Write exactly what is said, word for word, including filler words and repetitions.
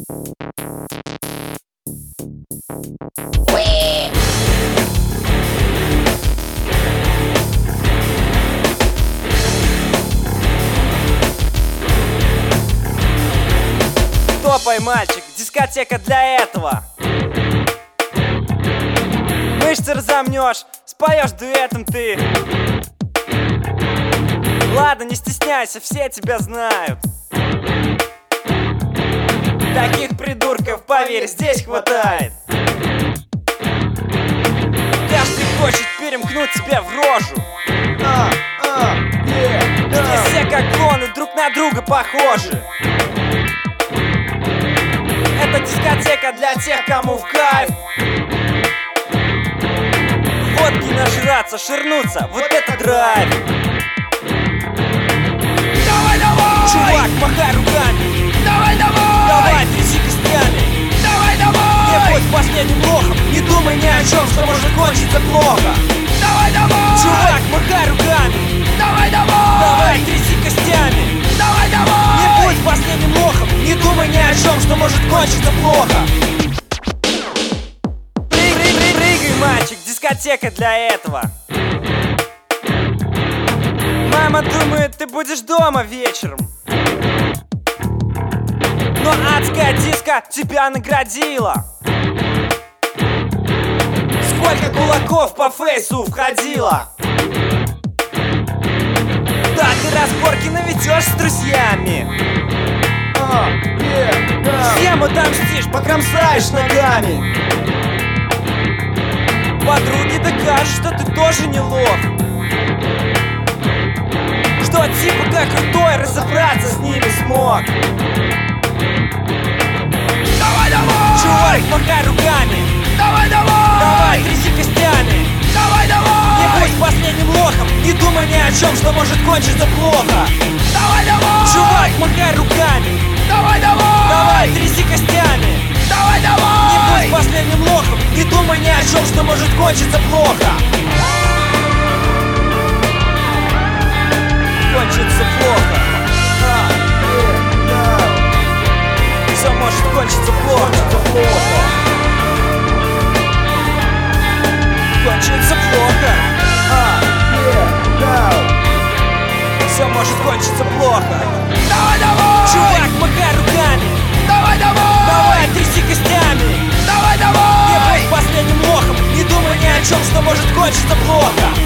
Топай, мальчик, дискотека для этого. Мышцы разомнешь, споешь дуэтом ты. Ладно, не стесняйся, все тебя знают. Таких придурков, поверь, здесь хватает. Каждый хочет перемкнуть тебя в рожу. а, а, yeah, Здесь yeah. все как клоны, друг на друга похожи. Это дискотека для тех, кому в кайф. Водки нажраться, ширнуться, вот это драйв. Давай, давай! Чувак, махай руками. Давай, давай! Давай, тряси костями. Давай, Не давай! будь последним лохом, не думай ни о чем, что может кончиться плохо. Давай, давай! Чувак, махай руками. Давай, давай! Давай, тряси костями. Давай, давай! Не будь последним лохом, не думай ни о чем, что может кончиться плохо. Прыгай, прыгай, прыгай, мальчик, дискотека для этого. Мама думает, ты будешь дома вечером, но адская диско тебя наградила. Сколько кулаков по фейсу входило. Да, ты разборки наведешь с друзьями. а, yeah, yeah. Всем отомстишь, покромсаешь ногами. Подруге докажешь, что ты тоже не лох. Что типа как крутой, разобраться с ними смог. Давай, давай! Чувак, махай руками. Давай, давай! Давай, тряси костями. Давай, Не давай! будь последним лохом, не думай ни о чем, что может кончиться плохо. Давай, давай! Чувак, махай руками. Давай, давай! Давай, тряси костями. Давай, Не давай! будь последним лохом, не думай ни о чем, что может кончиться плохо. Кончится плохо. а, yeah, yeah. Все может кончиться плохо. Плохо. Кончится плохо. а, yeah, yeah. Все может кончиться плохо. Давай, давай! Чувак, махай руками. Давай, давай! Давай, тряси костями. Давай, Не давай! будь последним лохом, не думай ни о чем, что может кончиться плохо.